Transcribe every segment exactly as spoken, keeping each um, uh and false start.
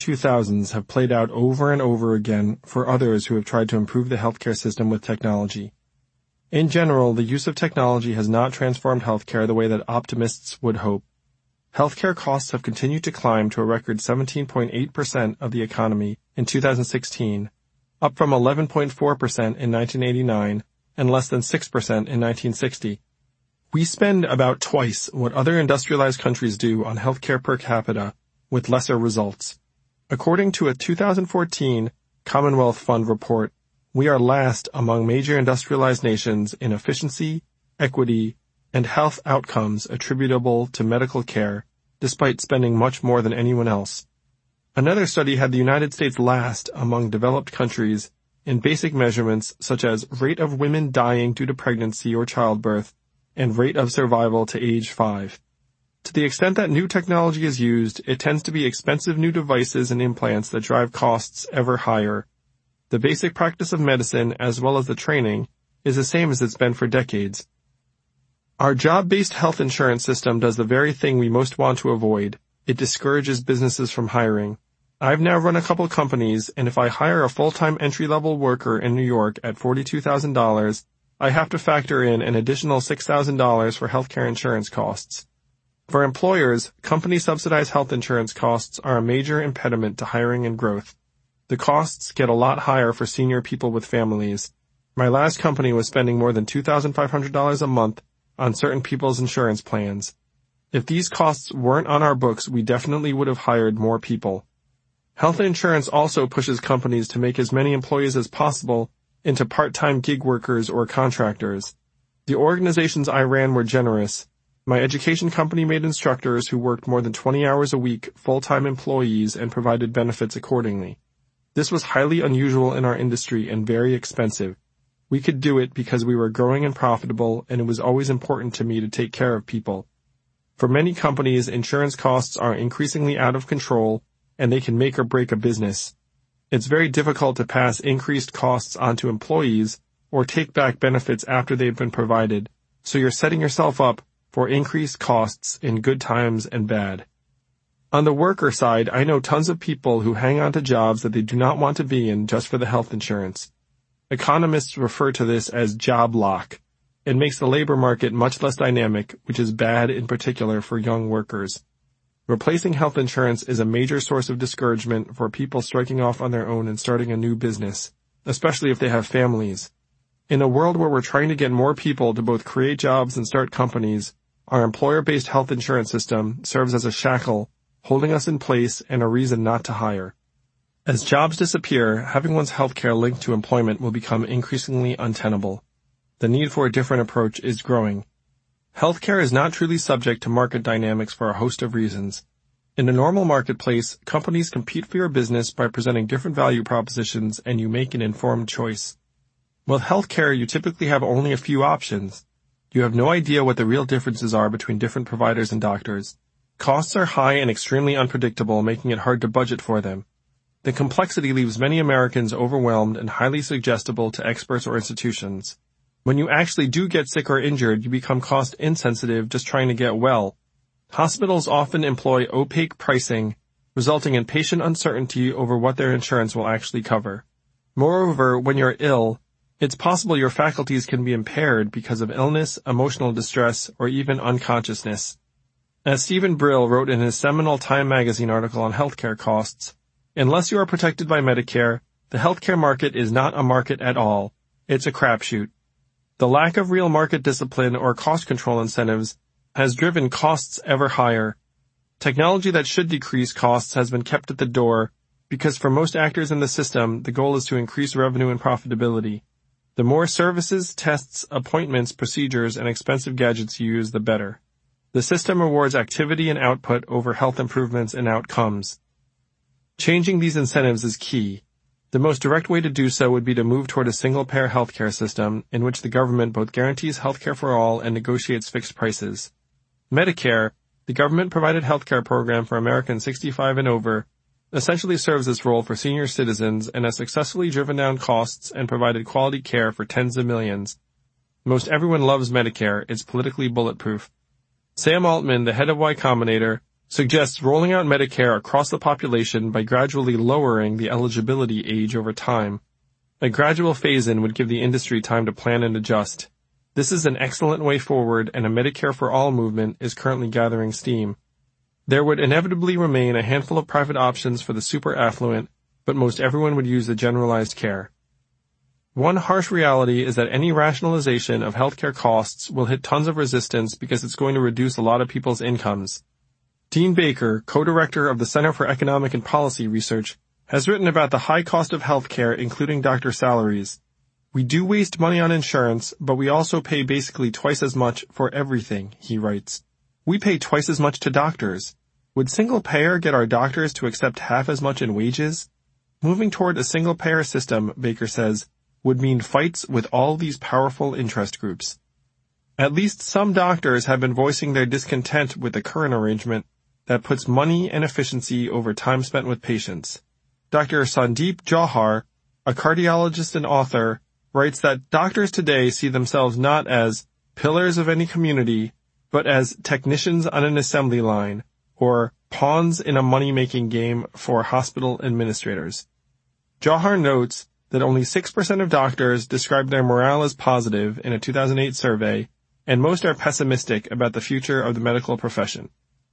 two thousands have played out over and over again for others who have tried to improve the healthcare system with technology. In general, the use of technology has not transformed healthcare the way that optimists would hope. Healthcare costs have continued to climb to a record seventeen point eight percent of the economy in two thousand sixteen, up from eleven point four percent in nineteen eighty-nine and less than six percent in nineteen sixty. We spend about twice what other industrialized countries do on healthcare per capita, with lesser results. According to a two thousand fourteen Commonwealth Fund report, we are last among major industrialized nations in efficiency, equity, and health outcomes attributable to medical care, despite spending much more than anyone else. Another study had the United States last among developed countries in basic measurements such as rate of women dying due to pregnancy or childbirth and rate of survival to age five. To the extent that new technology is used, it tends to be expensive new devices and implants that drive costs ever higher. The basic practice of medicine, as well as the training, is the same as it's been for decades. Our job-based health insurance system does the very thing we most want to avoid. It discourages businesses from hiring. I've now run a couple companies, and if I hire a full-time entry-level worker in New York at forty-two thousand dollars, I have to factor in an additional six thousand dollars for healthcare insurance costs. For employers, company-subsidized health insurance costs are a major impediment to hiring and growth. The costs get a lot higher for senior people with families. My last company was spending more than two thousand five hundred dollars a month on certain people's insurance plans. If these costs weren't on our books, we definitely would have hired more people. Health insurance also pushes companies to make as many employees as possible into part-time gig workers or contractors. The organizations I ran were generous. My education company made instructors who worked more than twenty hours a week full-time employees and provided benefits accordingly. This was highly unusual in our industry and very expensive. We could do it because we were growing and profitable, and it was always important to me to take care of people. For many companies, insurance costs are increasingly out of control, and they can make or break a business. It's very difficult to pass increased costs onto employees or take back benefits after they've been provided, so you're setting yourself up for increased costs in good times and bad. On the worker side, I know tons of people who hang on to jobs that they do not want to be in just for the health insurance. Economists refer to this as job lock. It makes the labor market much less dynamic, which is bad in particular for young workers. Replacing health insurance is a major source of discouragement for people striking off on their own and starting a new business, especially if they have families. In a world where we're trying to get more people to both create jobs and start companies, our employer-based health insurance system serves as a shackle, holding us in place and a reason not to hire. As jobs disappear, having one's healthcare linked to employment will become increasingly untenable. The need for a different approach is growing. Healthcare is not truly subject to market dynamics for a host of reasons. In a normal marketplace, companies compete for your business by presenting different value propositions, and you make an informed choice. With healthcare, you typically have only a few options. You have no idea what the real differences are between different providers and doctors. Costs are high and extremely unpredictable, making it hard to budget for them. The complexity leaves many Americans overwhelmed and highly suggestible to experts or institutions. When you actually do get sick or injured, you become cost insensitive just trying to get well. Hospitals often employ opaque pricing, resulting in patient uncertainty over what their insurance will actually cover. Moreover, when you're ill, it's possible your faculties can be impaired because of illness, emotional distress, or even unconsciousness. As Stephen Brill wrote in his seminal Time magazine article on healthcare costs, unless you are protected by Medicare, the healthcare market is not a market at all. It's a crapshoot. The lack of real market discipline or cost control incentives has driven costs ever higher. Technology that should decrease costs has been kept at the door because for most actors in the system, the goal is to increase revenue and profitability. The more services, tests, appointments, procedures, and expensive gadgets you use, the better. The system rewards activity and output over health improvements and outcomes. Changing these incentives is key. The most direct way to do so would be to move toward a single-payer healthcare system in which the government both guarantees healthcare for all and negotiates fixed prices. Medicare, the government-provided healthcare program for Americans sixty-five and over, essentially serves this role for senior citizens and has successfully driven down costs and provided quality care for tens of millions. Most everyone loves Medicare. It's politically bulletproof. Sam Altman, the head of Y Combinator, suggests rolling out Medicare across the population by gradually lowering the eligibility age over time. A gradual phase-in would give the industry time to plan and adjust. This is an excellent way forward, and a Medicare for All movement is currently gathering steam. There would inevitably remain a handful of private options for the super affluent, but most everyone would use the generalized care. One harsh reality is that any rationalization of healthcare costs will hit tons of resistance because it's going to reduce a lot of people's incomes. Dean Baker, co-director of the Center for Economic and Policy Research, has written about the high cost of healthcare, including doctor salaries. We do waste money on insurance, but we also pay basically twice as much for everything, he writes. We pay twice as much to doctors. Would single payer get our doctors to accept half as much in wages? Moving toward a single payer system, Baker says, would mean fights with all these powerful interest groups. At least some doctors have been voicing their discontent with the current arrangement that puts money and efficiency over time spent with patients. Doctor Sandeep Jauhar, a cardiologist and author, writes that doctors today see themselves not as pillars of any community, but as technicians on an assembly line, or pawns in a money-making game for hospital administrators. Jauhar notes that only six percent of doctors describe their morale as positive in a two thousand eight survey, and most are pessimistic about the future of the medical profession.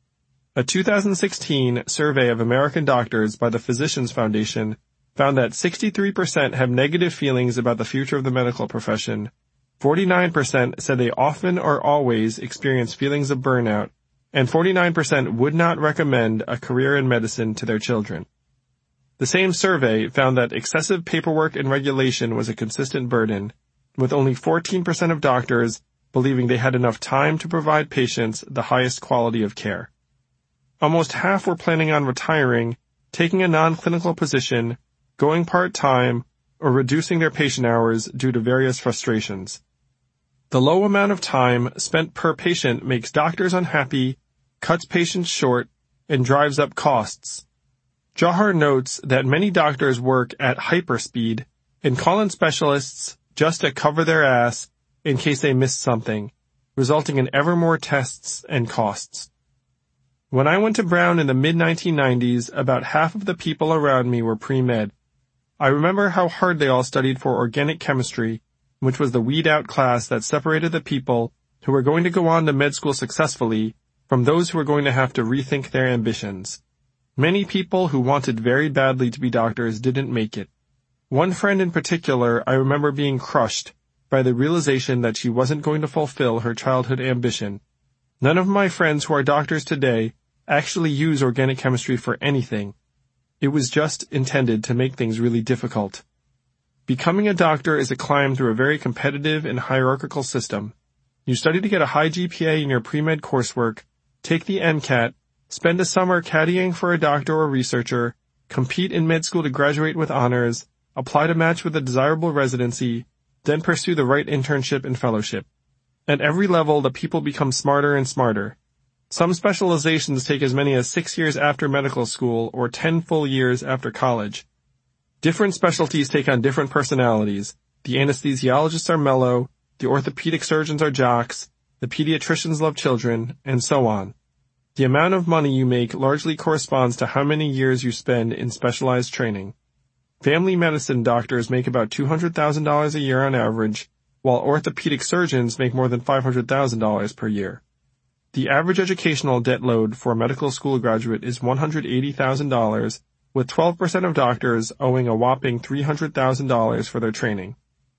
A two thousand sixteen survey of American doctors by the Physicians Foundation found that sixty-three percent have negative feelings about the future of the medical profession, forty-nine percent said they often or always experience feelings of burnout, and forty-nine percent would not recommend a career in medicine to their children. The same survey found that excessive paperwork and regulation was a consistent burden, with only fourteen percent of doctors believing they had enough time to provide patients the highest quality of care. Almost half were planning on retiring, taking a non-clinical position, going part-time, or reducing their patient hours due to various frustrations. The low amount of time spent per patient makes doctors unhappy, cuts patients short, and drives up costs. Jauhar notes that many doctors work at hyperspeed and call in specialists just to cover their ass in case they missed something, resulting in ever more tests and costs. When I went to Brown in the mid nineteen nineties, about half of the people around me were pre-med. I remember how hard they all studied for organic chemistry, which was the weed-out class that separated the people who were going to go on to med school successfully from those who were going to have to rethink their ambitions. Many people who wanted very badly to be doctors didn't make it. One friend in particular I remember being crushed by the realization that she wasn't going to fulfill her childhood ambition. None of my friends who are doctors today actually use organic chemistry for anything. It was just intended to make things really difficult. Becoming a doctor is a climb through a very competitive and hierarchical system. You study to get a high G P A in your pre-med coursework, take the MCAT, spend a summer caddying for a doctor or researcher, compete in med school to graduate with honors, apply to match with a desirable residency, then pursue the right internship and fellowship. At every level, the people become smarter and smarter. Some specializations take as many as six years after medical school or ten full years after college. Different specialties take on different personalities. The anesthesiologists are mellow, the orthopedic surgeons are jocks, the pediatricians love children, and so on. The amount of money you make largely corresponds to how many years you spend in specialized training. Family medicine doctors make about two hundred thousand dollars a year on average, while orthopedic surgeons make more than five hundred thousand dollars per year. The average educational debt load for a medical school graduate is one hundred eighty thousand dollars, with twelve percent of doctors owing a whopping three hundred thousand dollars for their training.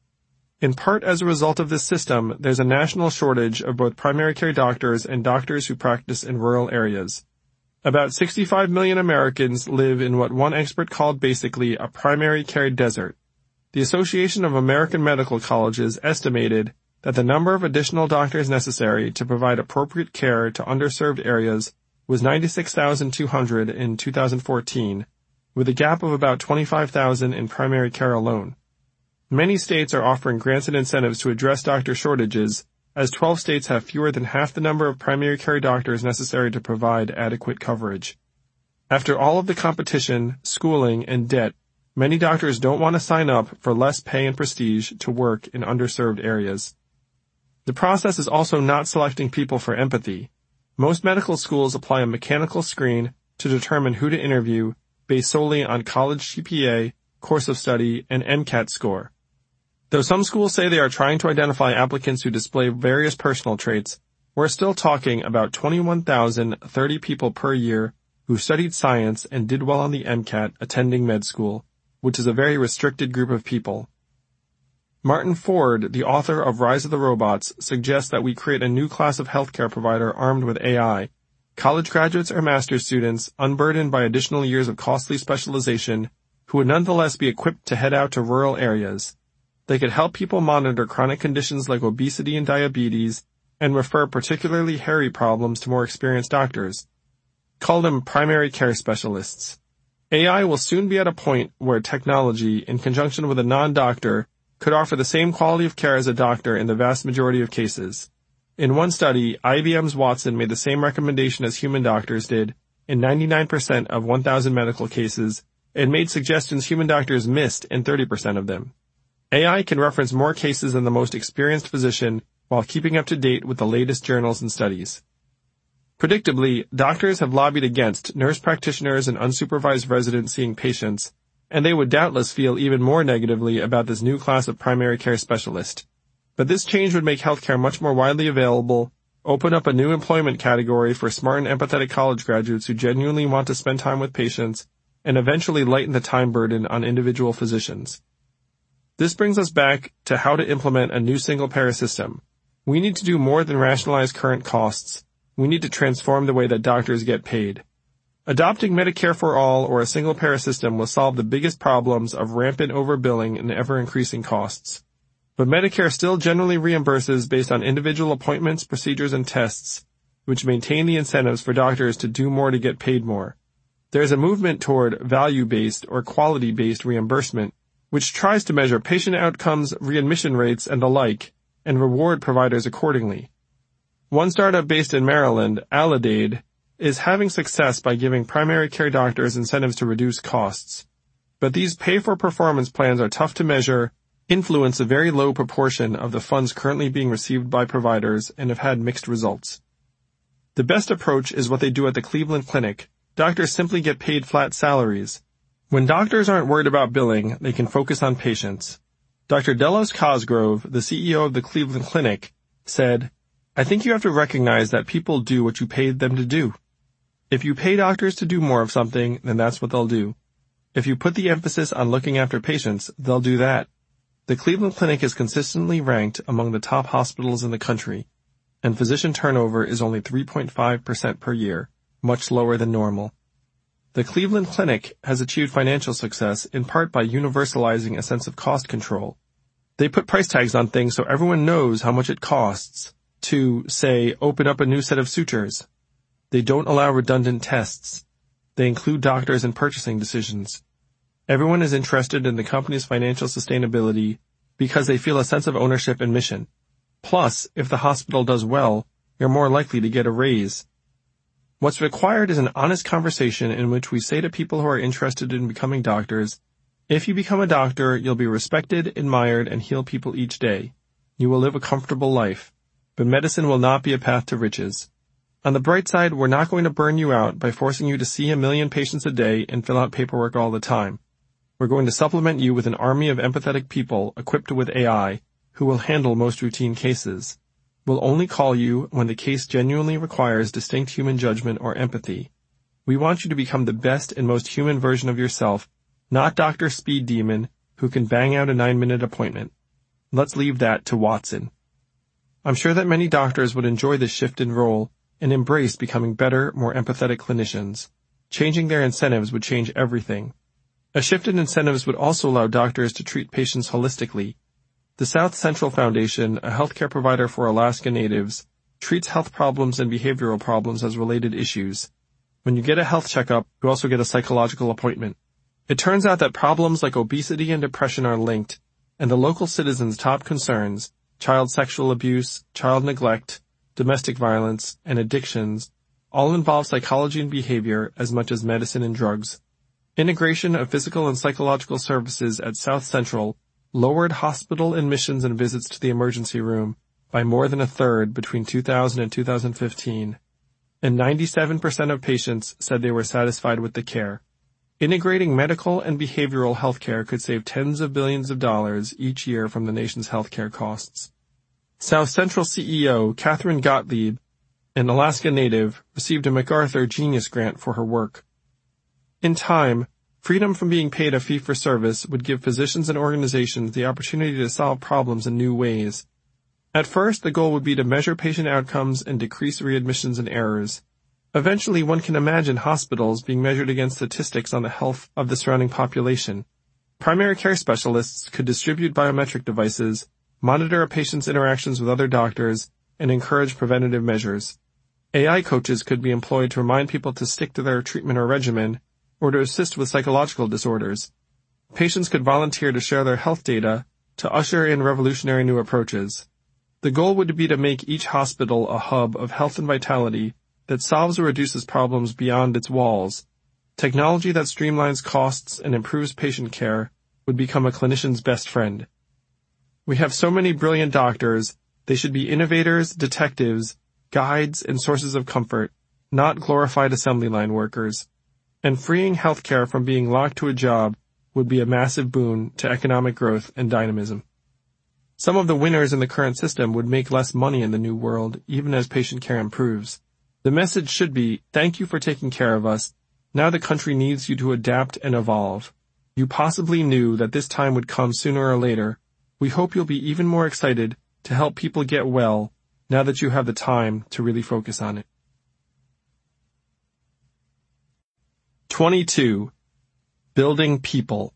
In part as a result of this system, there's a national shortage of both primary care doctors and doctors who practice in rural areas. About sixty-five million Americans live in what one expert called basically a primary care desert. The Association of American Medical Colleges estimated that the number of additional doctors necessary to provide appropriate care to underserved areas was ninety-six thousand two hundred in two thousand fourteen, with a gap of about twenty-five thousand in primary care alone. Many states are offering grants and incentives to address doctor shortages, as twelve states have fewer than half the number of primary care doctors necessary to provide adequate coverage. After all of the competition, schooling, and debt, many doctors don't want to sign up for less pay and prestige to work in underserved areas. The process is also not selecting people for empathy. Most medical schools apply a mechanical screen to determine who to interview based solely on college G P A, course of study, and MCAT score. Though some schools say they are trying to identify applicants who display various personal traits, we're still talking about twenty-one thousand thirty people per year who studied science and did well on the MCAT attending med school, which is a very restricted group of people. Martin Ford, the author of Rise of the Robots, suggests that we create a new class of healthcare provider armed with A I. College graduates or master's students, unburdened by additional years of costly specialization, who would nonetheless be equipped to head out to rural areas. They could help people monitor chronic conditions like obesity and diabetes, and refer particularly hairy problems to more experienced doctors. Call them primary care specialists. A I will soon be at a point where technology, in conjunction with a non-doctor, could offer the same quality of care as a doctor in the vast majority of cases. In one study, I B M's Watson made the same recommendation as human doctors did in ninety-nine percent of one thousand medical cases, and made suggestions human doctors missed in thirty percent of them. A I can reference more cases than the most experienced physician while keeping up to date with the latest journals and studies. Predictably, doctors have lobbied against nurse practitioners and unsupervised residents seeing patients, and they would doubtless feel even more negatively about this new class of primary care specialist. But this change would make healthcare much more widely available, open up a new employment category for smart and empathetic college graduates who genuinely want to spend time with patients, and eventually lighten the time burden on individual physicians. This brings us back to how to implement a new single-payer system. We need to do more than rationalize current costs. We need to transform the way that doctors get paid. Adopting Medicare for all or a single-payer system will solve the biggest problems of rampant overbilling and ever-increasing costs. But Medicare still generally reimburses based on individual appointments, procedures, and tests, which maintain the incentives for doctors to do more to get paid more. There is a movement toward value-based or quality-based reimbursement, which tries to measure patient outcomes, readmission rates, and the like, and reward providers accordingly. One startup based in Maryland, Aledade, is having success by giving primary care doctors incentives to reduce costs. But these pay-for-performance plans are tough to measure, influence a very low proportion of the funds currently being received by providers, and have had mixed results. The best approach is what they do at the Cleveland Clinic. Doctors simply get paid flat salaries. When doctors aren't worried about billing, they can focus on patients. Doctor Delos Cosgrove, the C E O of the Cleveland Clinic, said, "I think you have to recognize that people do what you paid them to do. If you pay doctors to do more of something, then that's what they'll do. If you put the emphasis on looking after patients, they'll do that." The Cleveland Clinic is consistently ranked among the top hospitals in the country, and physician turnover is only three point five percent per year, much lower than normal. The Cleveland Clinic has achieved financial success in part by universalizing a sense of cost control. They put price tags on things so everyone knows how much it costs to, say, open up a new set of sutures. They don't allow redundant tests. They include doctors in purchasing decisions. Everyone is interested in the company's financial sustainability because they feel a sense of ownership and mission. Plus, if the hospital does well, you're more likely to get a raise. What's required is an honest conversation in which we say to people who are interested in becoming doctors, if you become a doctor, you'll be respected, admired, and heal people each day. You will live a comfortable life, but medicine will not be a path to riches. On the bright side, we're not going to burn you out by forcing you to see a million patients a day and fill out paperwork all the time. We're going to supplement you with an army of empathetic people equipped with A I who will handle most routine cases. We'll only call you when the case genuinely requires distinct human judgment or empathy. We want you to become the best and most human version of yourself, not Doctor Speed Demon, who can bang out a nine-minute appointment. Let's leave that to Watson. I'm sure that many doctors would enjoy this shift in role and embrace becoming better, more empathetic clinicians. Changing their incentives would change everything. A shift in incentives would also allow doctors to treat patients holistically. The South Central Foundation, a healthcare provider for Alaska Natives, treats health problems and behavioral problems as related issues. When you get a health checkup, you also get a psychological appointment. It turns out that problems like obesity and depression are linked, and the local citizens' top concerns, child sexual abuse, child neglect, domestic violence, and addictions, all involve psychology and behavior as much as medicine and drugs. Integration of physical and psychological services at South Central lowered hospital admissions and visits to the emergency room by more than a third between two thousand and two thousand fifteen. and ninety-seven percent of patients said they were satisfied with the care. Integrating medical and behavioral healthcare could save tens of billions of dollars each year from the nation's healthcare costs. South Central C E O Catherine Gottlieb, an Alaska native, received a MacArthur Genius Grant for her work. In time, freedom from being paid a fee-for-service would give physicians and organizations the opportunity to solve problems in new ways. At first, the goal would be to measure patient outcomes and decrease readmissions and errors. Eventually, one can imagine hospitals being measured against statistics on the health of the surrounding population. Primary care specialists could distribute biometric devices, monitor a patient's interactions with other doctors, and encourage preventative measures. A I coaches could be employed to remind people to stick to their treatment or regimen, or to assist with psychological disorders. Patients could volunteer to share their health data to usher in revolutionary new approaches. The goal would be to make each hospital a hub of health and vitality that solves or reduces problems beyond its walls. Technology that streamlines costs and improves patient care would become a clinician's best friend. We have so many brilliant doctors, they should be innovators, detectives, guides, and sources of comfort, not glorified assembly line workers. And freeing healthcare from being locked to a job would be a massive boon to economic growth and dynamism. Some of the winners in the current system would make less money in the new world, even as patient care improves. The message should be, thank you for taking care of us. Now the country needs you to adapt and evolve. You possibly knew that this time would come sooner or later. We hope you'll be even more excited to help people get well now that you have the time to really focus on it. twenty-two. Building people.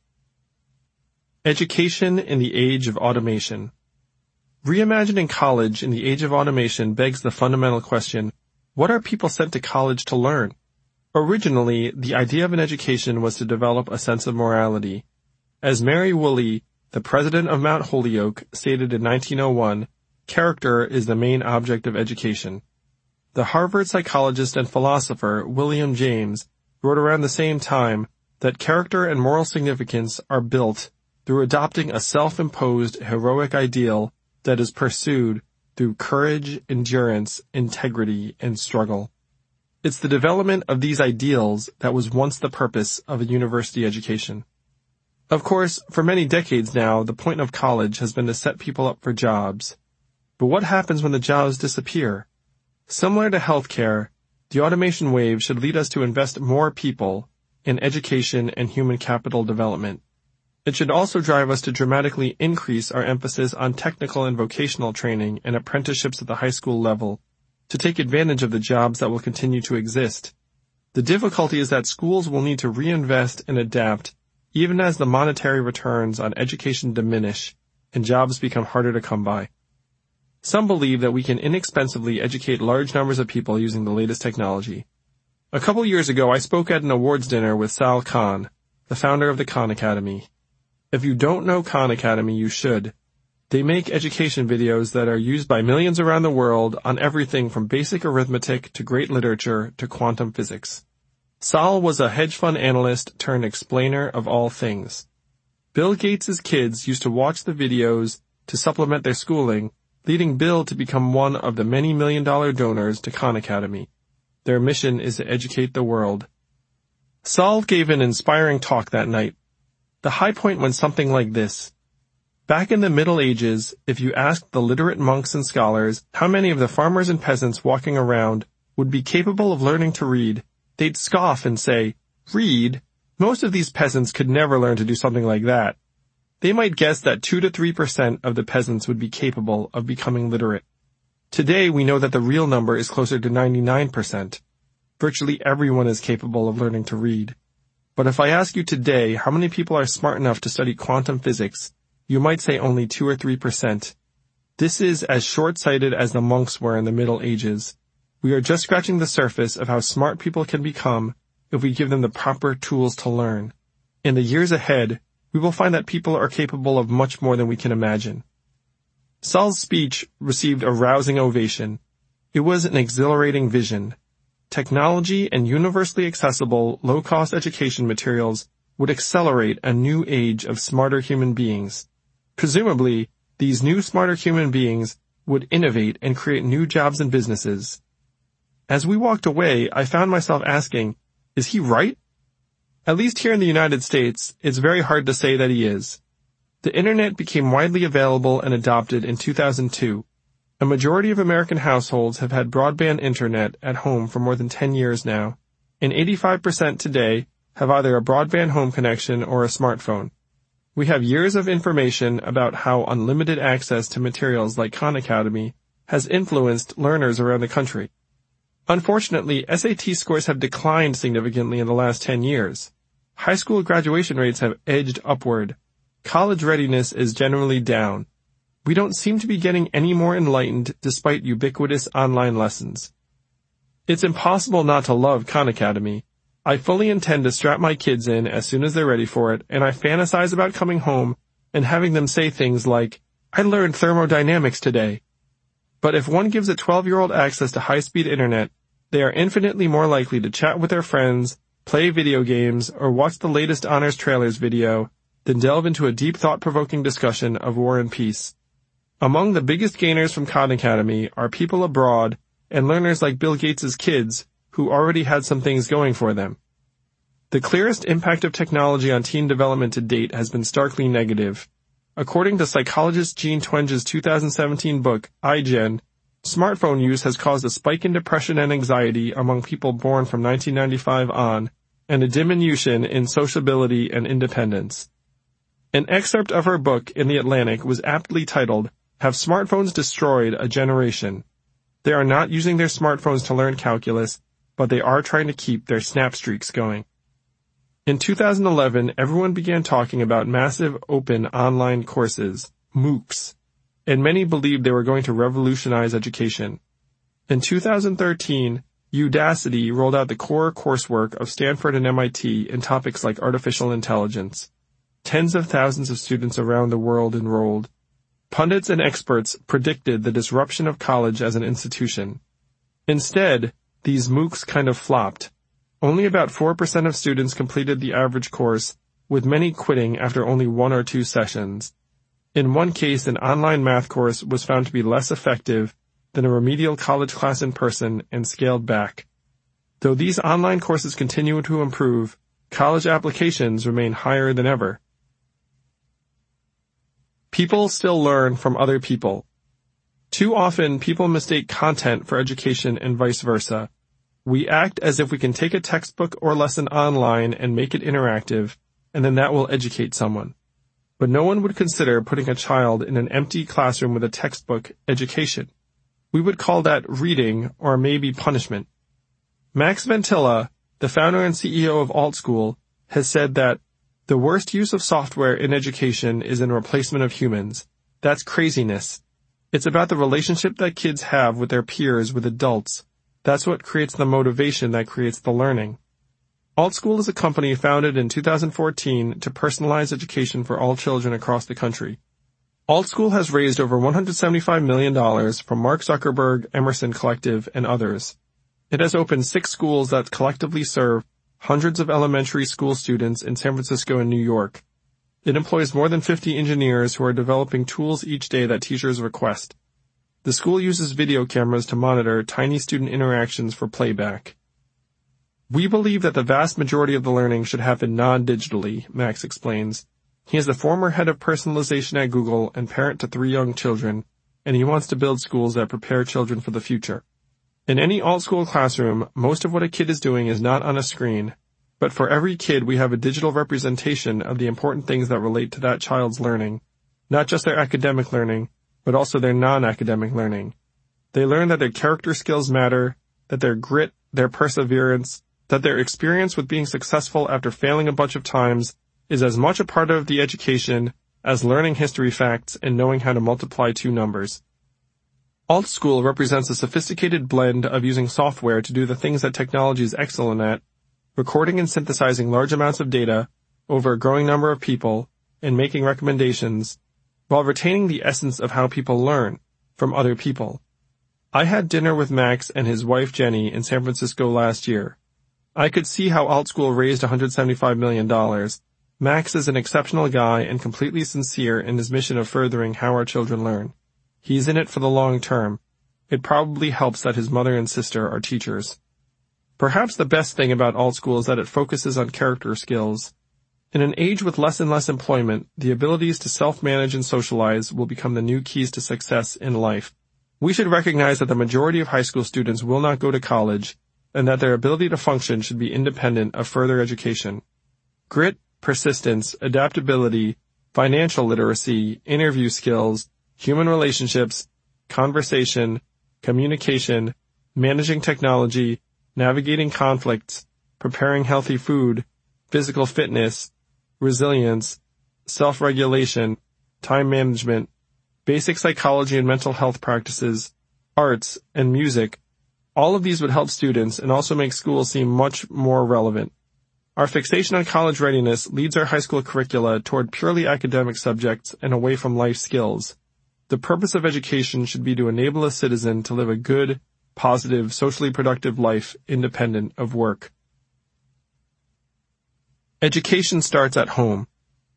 Education in the age of automation. Reimagining college in the age of automation begs the fundamental question, what are people sent to college to learn? Originally, the idea of an education was to develop a sense of morality. As Mary Woolley, the president of Mount Holyoke, stated in nineteen oh one, character is the main object of education. The Harvard psychologist and philosopher William James wrote around the same time that character and moral significance are built through adopting a self-imposed heroic ideal that is pursued through courage, endurance, integrity, and struggle. It's the development of these ideals that was once the purpose of a university education. Of course, for many decades now, the point of college has been to set people up for jobs. But what happens when the jobs disappear? Similar to healthcare, the automation wave should lead us to invest more people in education and human capital development. It should also drive us to dramatically increase our emphasis on technical and vocational training and apprenticeships at the high school level to take advantage of the jobs that will continue to exist. The difficulty is that schools will need to reinvest and adapt even as the monetary returns on education diminish and jobs become harder to come by. Some believe that we can inexpensively educate large numbers of people using the latest technology. A couple years ago, I spoke at an awards dinner with Sal Khan, the founder of the Khan Academy. If you don't know Khan Academy, you should. They make education videos that are used by millions around the world on everything from basic arithmetic to great literature to quantum physics. Sal was a hedge fund analyst turned explainer of all things. Bill Gates' kids used to watch the videos to supplement their schooling, leading Bill to become one of the many million-dollar donors to Khan Academy. Their mission is to educate the world. Sal gave an inspiring talk that night. The high point went something like this. Back in the Middle Ages, if you asked the literate monks and scholars how many of the farmers and peasants walking around would be capable of learning to read, they'd scoff and say, "Read? Most of these peasants could never learn to do something like that." They might guess that two to three percent of the peasants would be capable of becoming literate. Today, we know that the real number is closer to ninety-nine percent. Virtually everyone is capable of learning to read. But if I ask you today how many people are smart enough to study quantum physics, you might say only two or three percent. This is as short-sighted as the monks were in the Middle Ages. We are just scratching the surface of how smart people can become if we give them the proper tools to learn. In the years ahead, we will find that people are capable of much more than we can imagine. Sal's speech received a rousing ovation. It was an exhilarating vision. Technology and universally accessible, low-cost education materials would accelerate a new age of smarter human beings. Presumably, these new smarter human beings would innovate and create new jobs and businesses. As we walked away, I found myself asking, is he right? At least here in the United States, it's very hard to say that he is. The internet became widely available and adopted in two thousand two. A majority of American households have had broadband internet at home for more than ten years now, and eighty-five percent today have either a broadband home connection or a smartphone. We have years of information about how unlimited access to materials like Khan Academy has influenced learners around the country. Unfortunately, S A T scores have declined significantly in the last ten years. High school graduation rates have edged upward. College readiness is generally down. We don't seem to be getting any more enlightened despite ubiquitous online lessons. It's impossible not to love Khan Academy. I fully intend to strap my kids in as soon as they're ready for it, and I fantasize about coming home and having them say things like, "I learned thermodynamics today." But if one gives a twelve-year-old access to high-speed internet, they are infinitely more likely to chat with their friends, play video games, or watch the latest honors trailers video than delve into a deep thought-provoking discussion of War and Peace. Among the biggest gainers from Khan Academy are people abroad and learners like Bill Gates' kids who already had some things going for them. The clearest impact of technology on teen development to date has been starkly negative. According to psychologist Jean Twenge's two thousand seventeen book, iGen, smartphone use has caused a spike in depression and anxiety among people born from nineteen ninety-five on, and a diminution in sociability and independence. An excerpt of her book in The Atlantic was aptly titled, "Have Smartphones Destroyed a Generation?" They are not using their smartphones to learn calculus, but they are trying to keep their snap streaks going. In two thousand eleven, everyone began talking about massive open online courses, MOOCs, and many believed they were going to revolutionize education. In two thousand thirteen, Udacity rolled out the core coursework of Stanford and M I T in topics like artificial intelligence. Tens of thousands of students around the world enrolled. Pundits and experts predicted the disruption of college as an institution. Instead, these MOOCs kind of flopped. Only about four percent of students completed the average course, with many quitting after only one or two sessions. In one case, an online math course was found to be less effective than a remedial college class in person and scaled back. Though these online courses continue to improve, college applications remain higher than ever. People still learn from other people. Too often, people mistake content for education and vice versa. We act as if we can take a textbook or lesson online and make it interactive, and then that will educate someone. But no one would consider putting a child in an empty classroom with a textbook education. We would call that reading or maybe punishment. Max Ventilla, the founder and C E O of AltSchool, has said that the worst use of software in education is in replacement of humans. That's craziness. It's about the relationship that kids have with their peers, with adults. That's what creates the motivation that creates the learning. AltSchool is a company founded in two thousand fourteen to personalize education for all children across the country. AltSchool has raised over one hundred seventy-five million dollars from Mark Zuckerberg, Emerson Collective, and others. It has opened six schools that collectively serve hundreds of elementary school students in San Francisco and New York. It employs more than fifty engineers who are developing tools each day that teachers request. The school uses video cameras to monitor tiny student interactions for playback. We believe that the vast majority of the learning should happen non-digitally, Max explains. He is the former head of personalization at Google and parent to three young children, and he wants to build schools that prepare children for the future. In any AltSchool classroom, most of what a kid is doing is not on a screen, but for every kid we have a digital representation of the important things that relate to that child's learning, not just their academic learning, but also their non-academic learning. They learn that their character skills matter, that their grit, their perseverance, that their experience with being successful after failing a bunch of times is as much a part of the education as learning history facts and knowing how to multiply two numbers. AltSchool represents a sophisticated blend of using software to do the things that technology is excellent at, recording and synthesizing large amounts of data over a growing number of people, and making recommendations, while retaining the essence of how people learn from other people. I had dinner with Max and his wife Jenny in San Francisco last year. I could see how AltSchool raised one hundred seventy-five million dollars. Max is an exceptional guy and completely sincere in his mission of furthering how our children learn. He's in it for the long term. it probably helps that his mother and sister are teachers. Perhaps the best thing about alt-school is that it focuses on character skills. In an age with less and less employment, the abilities to self-manage and socialize will become the new keys to success in life. We should recognize that the majority of high school students will not go to college, and that their ability to function should be independent of further education. Grit, persistence, adaptability, financial literacy, interview skills, human relationships, conversation, communication, managing technology, navigating conflicts, preparing healthy food, physical fitness, resilience, self-regulation, time management, basic psychology and mental health practices, arts, and music. All of these would help students and also make school seem much more relevant. Our fixation on college readiness leads our high school curricula toward purely academic subjects and away from life skills. The purpose of education should be to enable a citizen to live a good, positive, socially productive life independent of work. Education starts at home.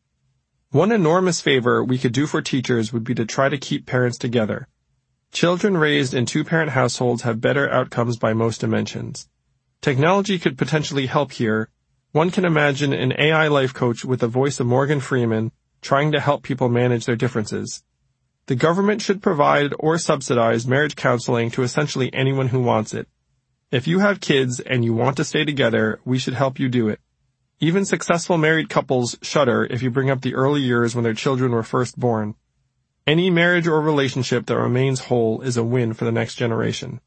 One enormous favor we could do for teachers would be to try to keep parents together. Children raised in two-parent households have better outcomes by most dimensions. Technology could potentially help here. One can imagine an A I life coach with the voice of Morgan Freeman trying to help people manage their differences. The government should provide or subsidize marriage counseling to essentially anyone who wants it. If you have kids and you want to stay together, we should help you do it. Even successful married couples shudder if you bring up the early years when their children were first born. Any marriage or relationship that remains whole is a win for the next generation.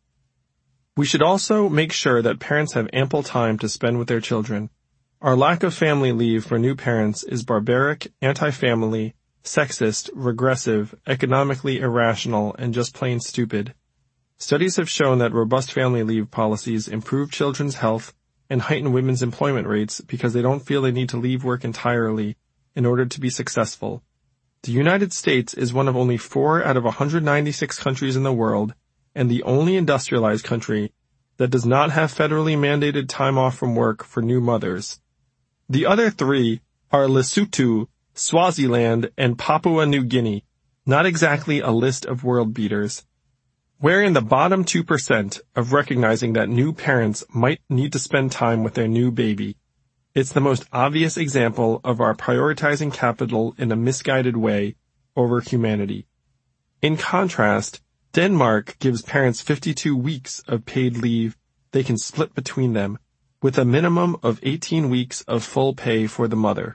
We should also make sure that parents have ample time to spend with their children. Our lack of family leave for new parents is barbaric, anti-family, sexist, regressive, economically irrational, and just plain stupid. Studies have shown that robust family leave policies improve children's health and heighten women's employment rates because they don't feel they need to leave work entirely in order to be successful. The United States is one of only four out of one hundred ninety-six countries in the world and the only industrialized country that does not have federally mandated time off from work for new mothers. The other three are Lesotho, Swaziland, and Papua New Guinea, not exactly a list of world beaters. We're in the bottom two percent of recognizing that new parents might need to spend time with their new baby. It's the most obvious example of our prioritizing capital in a misguided way over humanity. In contrast, Denmark gives parents fifty-two weeks of paid leave they can split between them, with a minimum of eighteen weeks of full pay for the mother.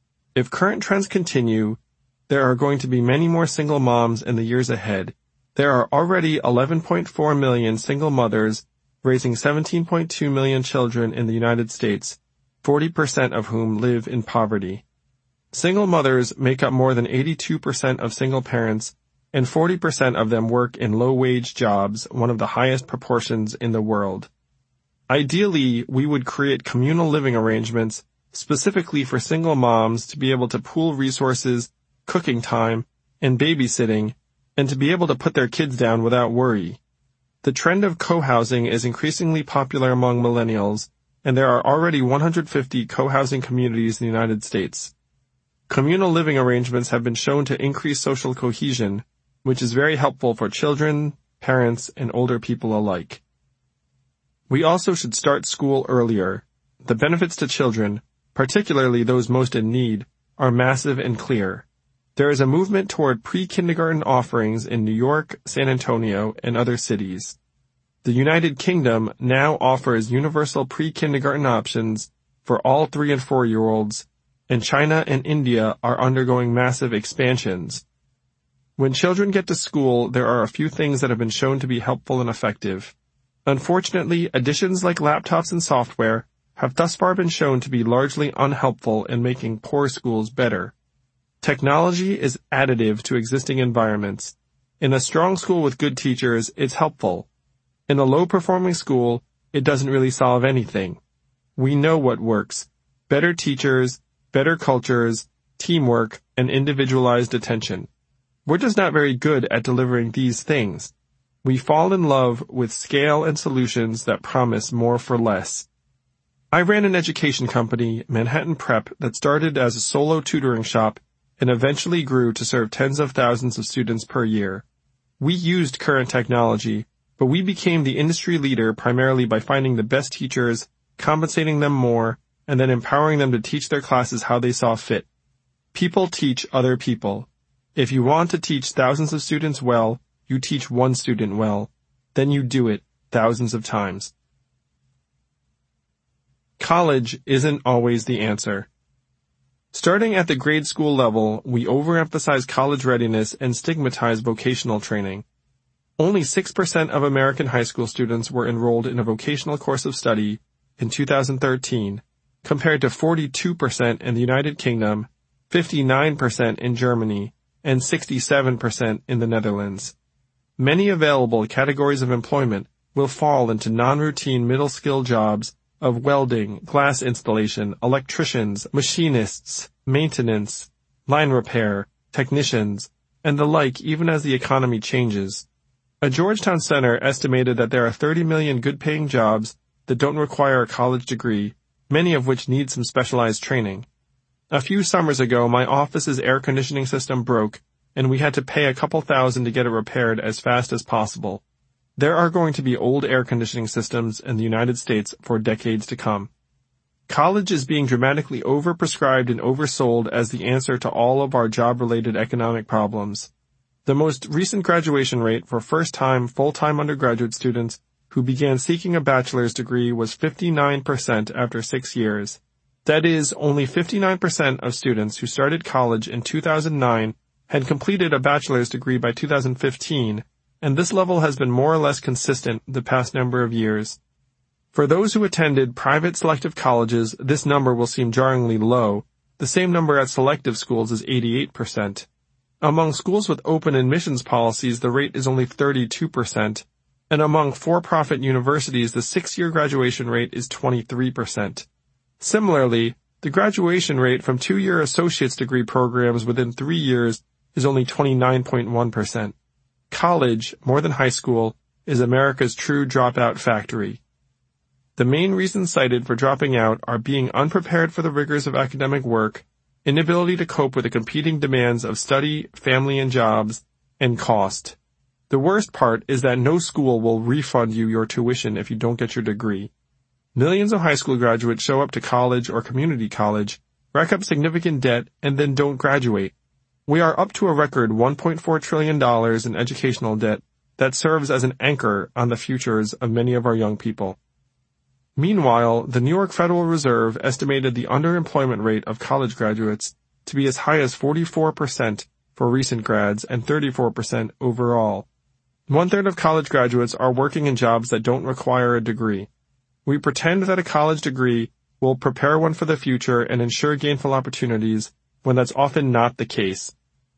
If current trends continue, there are going to be many more single moms in the years ahead. There are already eleven point four million single mothers raising seventeen point two million children in the United States, forty percent of whom live in poverty. Single mothers make up more than eighty-two percent of single parents, and forty percent of them work in low-wage jobs, one of the highest proportions in the world. Ideally, we would create communal living arrangements specifically for single moms to be able to pool resources, cooking time, and babysitting, and to be able to put their kids down without worry. The trend of co-housing is increasingly popular among millennials, and there are already one hundred fifty co-housing communities in the United States. Communal living arrangements have been shown to increase social cohesion, which is very helpful for children, parents, and older people alike. We also should start school earlier. The benefits to children, particularly those most in need, are massive and clear. There is a movement toward pre-kindergarten offerings in New York, San Antonio, and other cities. The United Kingdom now offers universal pre-kindergarten options for all three and four-year-olds, and China and India are undergoing massive expansions. When children get to school, there are a few things that have been shown to be helpful and effective. Unfortunately, additions like laptops and software have thus far been shown to be largely unhelpful in making poor schools better. Technology is additive to existing environments. In a strong school with good teachers, it's helpful. In a low-performing school, it doesn't really solve anything. We know what works: better teachers, better cultures, teamwork, and individualized attention. We're just not very good at delivering these things. We fall in love with scale and solutions that promise more for less. I ran an education company, Manhattan Prep, that started as a solo tutoring shop and eventually grew to serve tens of thousands of students per year. We used current technology, but we became the industry leader primarily by finding the best teachers, compensating them more, and then empowering them to teach their classes how they saw fit. People teach other people. If you want to teach thousands of students well, you teach one student well. Then you do it thousands of times. College isn't always the answer. Starting at the grade school level, we overemphasize college readiness and stigmatize vocational training. Only six percent of American high school students were enrolled in a vocational course of study in two thousand thirteen, compared to forty-two percent in the United Kingdom, fifty-nine percent in Germany, and sixty-seven percent in the Netherlands. Many available categories of employment will fall into non-routine middle-skill jobs of welding, glass installation, electricians, machinists, maintenance, line repair, technicians, and the like even as the economy changes. A Georgetown Center estimated that there are thirty million good-paying jobs that don't require a college degree, many of which need some specialized training. A few summers ago, my office's air conditioning system broke, and we had to pay a couple thousand to get it repaired as fast as possible. There are going to be old air conditioning systems in the United States for decades to come. College is being dramatically overprescribed and oversold as the answer to all of our job-related economic problems. The most recent graduation rate for first-time, full-time undergraduate students who began seeking a bachelor's degree was fifty-nine percent after six years. That is, only fifty-nine percent of students who started college in two thousand nine had completed a bachelor's degree by two thousand fifteen, and this level has been more or less consistent the past number of years. For those who attended private selective colleges, this number will seem jarringly low. The same number at selective schools is eighty-eight percent. Among schools with open admissions policies, the rate is only thirty-two percent, and among for-profit universities, the six-year graduation rate is twenty-three percent. Similarly, the graduation rate from two-year associate's degree programs within three years is only twenty-nine point one percent. College, more than high school, is America's true dropout factory. The main reasons cited for dropping out are being unprepared for the rigors of academic work, inability to cope with the competing demands of study, family and jobs, and cost. The worst part is that no school will refund you your tuition if you don't get your degree. Millions of high school graduates show up to college or community college, rack up significant debt, and then don't graduate. We are up to a record one point four trillion dollars in educational debt that serves as an anchor on the futures of many of our young people. Meanwhile, the New York Federal Reserve estimated the underemployment rate of college graduates to be as high as forty-four percent for recent grads and thirty-four percent overall. One-third of college graduates are working in jobs that don't require a degree. We pretend that a college degree will prepare one for the future and ensure gainful opportunities, when that's often not the case.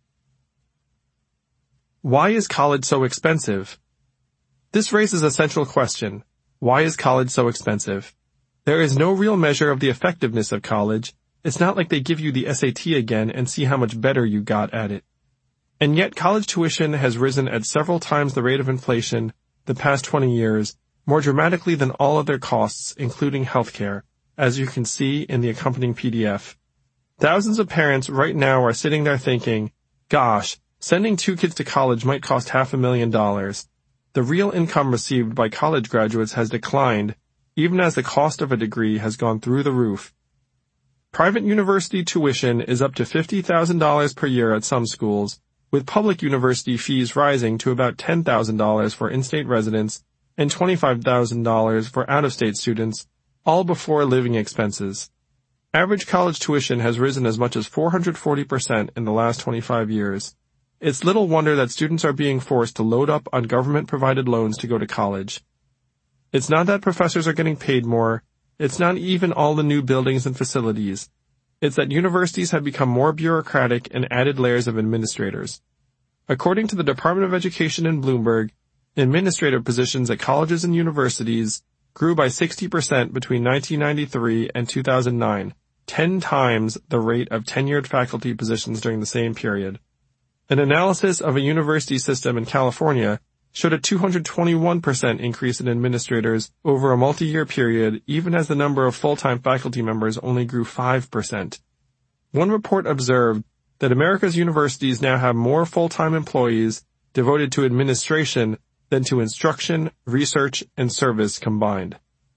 Why is college so expensive? This raises a central question. Why is college so expensive? There is no real measure of the effectiveness of college. It's not like they give you the S A T again and see how much better you got at it. And yet college tuition has risen at several times the rate of inflation the past twenty years, more dramatically than all other costs, including healthcare, as you can see in the accompanying P D F. Thousands of parents right now are sitting there thinking, gosh, sending two kids to college might cost half a million dollars. The real income received by college graduates has declined, even as the cost of a degree has gone through the roof. Private university tuition is up to fifty thousand dollars per year at some schools, with public university fees rising to about ten thousand dollars for in-state residents and twenty-five thousand dollars for out-of-state students, all before living expenses. Average college tuition has risen as much as four hundred forty percent in the last twenty-five years. It's little wonder that students are being forced to load up on government-provided loans to go to college. It's not that professors are getting paid more. It's not even all the new buildings and facilities. It's that universities have become more bureaucratic and added layers of administrators. According to the Department of Education in Bloomberg, administrative positions at colleges and universities grew by sixty percent between nineteen ninety-three and two thousand nine, ten times the rate of tenured faculty positions during the same period. An analysis of a university system in California showed a two hundred twenty-one percent increase in administrators over a multi-year period, even as the number of full-time faculty members only grew five percent. One report observed that America's universities now have more full-time employees devoted to administration than to instruction, research, and service combined.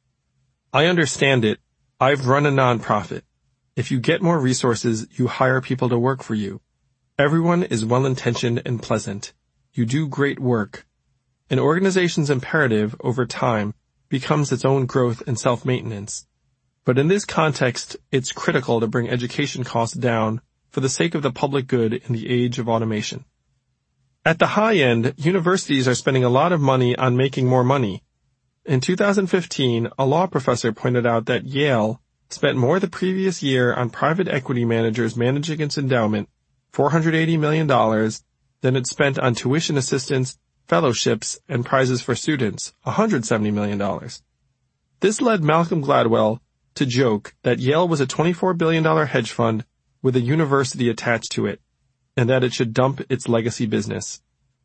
I understand it. I've run a nonprofit. If you get more resources, you hire people to work for you. Everyone is well-intentioned and pleasant. You do great work. An organization's imperative, over time, becomes its own growth and self-maintenance. But in this context, it's critical to bring education costs down for the sake of the public good in the age of automation. At the high end, universities are spending a lot of money on making more money. In two thousand fifteen, a law professor pointed out that Yale spent more the previous year on private equity managers managing its endowment, four hundred eighty million dollars, than it spent on tuition assistance, fellowships, and prizes for students, one hundred seventy million dollars. This led Malcolm Gladwell to joke that Yale was a twenty-four billion dollars hedge fund with a university attached to it, and that it should dump its legacy business.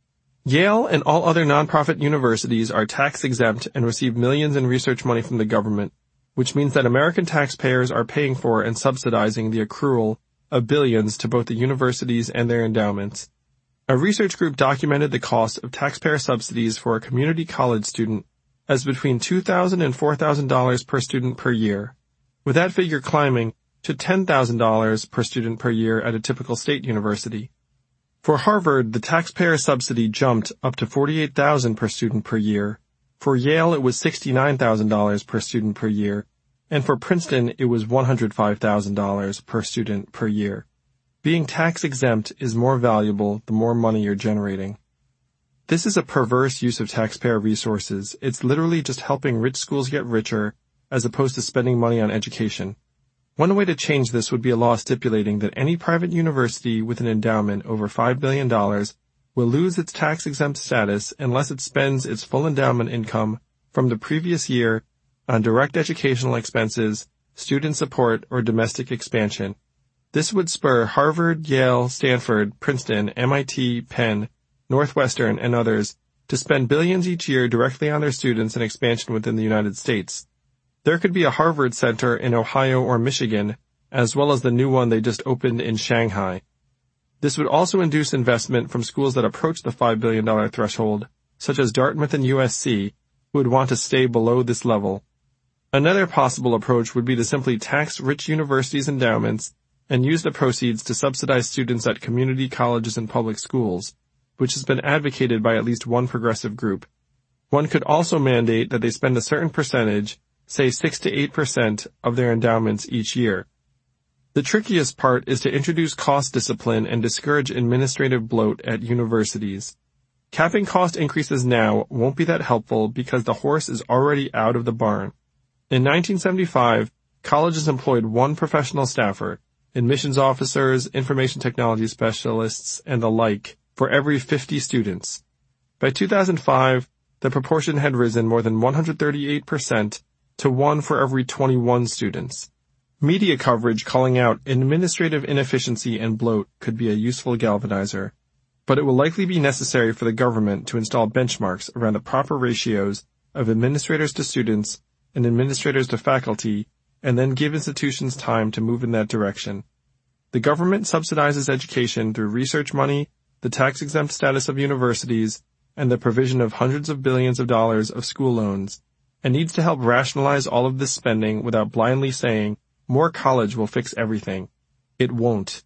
Yale and all other nonprofit universities are tax-exempt and receive millions in research money from the government, which means that American taxpayers are paying for and subsidizing the accrual of billions to both the universities and their endowments. A research group documented the cost of taxpayer subsidies for a community college student as between two thousand dollars and four thousand dollars per student per year, with that figure climbing to ten thousand dollars per student per year at a typical state university. For Harvard, the taxpayer subsidy jumped up to forty-eight thousand dollars per student per year. For Yale, it was sixty-nine thousand dollars per student per year, and for Princeton, it was one hundred five thousand dollars per student per year. Being tax-exempt is more valuable the more money you're generating. This is a perverse use of taxpayer resources. It's literally just helping rich schools get richer as opposed to spending money on education. One way to change this would be a law stipulating that any private university with an endowment over five billion dollars will lose its tax-exempt status unless it spends its full endowment income from the previous year on direct educational expenses, student support, or domestic expansion. This would spur Harvard, Yale, Stanford, Princeton, M I T, Penn, Northwestern, and others to spend billions each year directly on their students and expansion within the United States. There could be a Harvard Center in Ohio or Michigan, as well as the new one they just opened in Shanghai. This would also induce investment from schools that approach the five billion dollars threshold, such as Dartmouth and U S C, who would want to stay below this level. Another possible approach would be to simply tax rich universities' endowments and use the proceeds to subsidize students at community colleges and public schools, which has been advocated by at least one progressive group. One could also mandate that they spend a certain percentage, say six to eight percent, of their endowments each year. The trickiest part is to introduce cost discipline and discourage administrative bloat at universities. Capping cost increases now won't be that helpful because the horse is already out of the barn. In nineteen seventy-five, colleges employed one professional staffer, admissions officers, information technology specialists, and the like, for every fifty students. By two thousand five, the proportion had risen more than one hundred thirty-eight percent to one for every twenty-one students. Media coverage calling out administrative inefficiency and bloat could be a useful galvanizer, but it will likely be necessary for the government to install benchmarks around the proper ratios of administrators to students and administrators to faculty, and then give institutions time to move in that direction. The government subsidizes education through research money, the tax-exempt status of universities, and the provision of hundreds of billions of dollars of school loans, and needs to help rationalize all of this spending without blindly saying, more college will fix everything. It won't.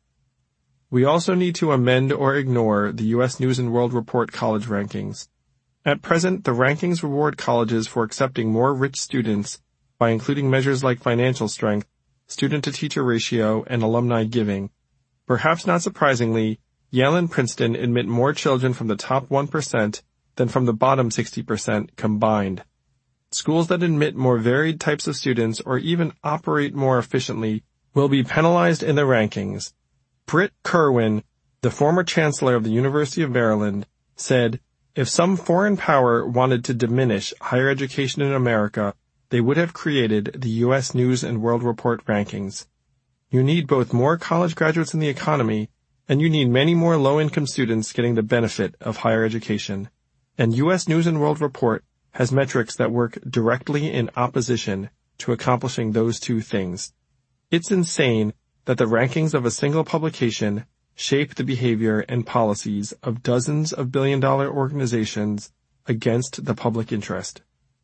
We also need to amend or ignore the U S News and World Report college rankings. At present, the rankings reward colleges for accepting more rich students by including measures like financial strength, student-to-teacher ratio, and alumni giving. Perhaps not surprisingly, Yale and Princeton admit more children from the top one percent than from the bottom sixty percent combined. Schools that admit more varied types of students or even operate more efficiently will be penalized in the rankings. Britt Kerwin, the former chancellor of the University of Maryland, said, "If some foreign power wanted to diminish higher education in America, they would have created the U S News and World Report rankings. You need both more college graduates in the economy, and you need many more low-income students getting the benefit of higher education. And U S News and World Report has metrics that work directly in opposition to accomplishing those two things. It's insane that the rankings of a single publication shape the behavior and policies of dozens of billion-dollar organizations against the public interest.